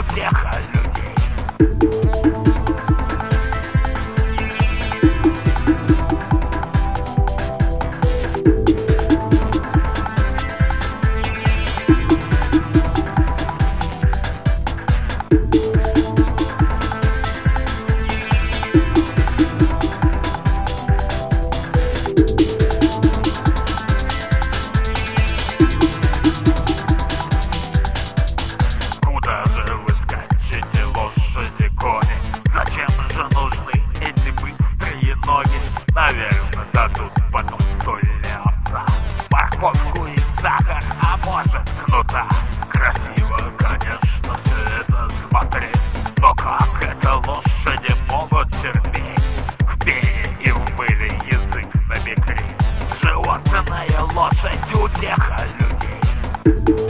утеха людей. Куда же вы скачете, лошади, кони? Зачем же нужны эти быстрые ноги? Наверное, дадут потом стольня овца, морковку и сахар, а может кнута. Красиво, конечно, все это смотреть, но как это лошади могут терпеть? В пене и в мыле язык на бекре. Животная лошадь утеха людей.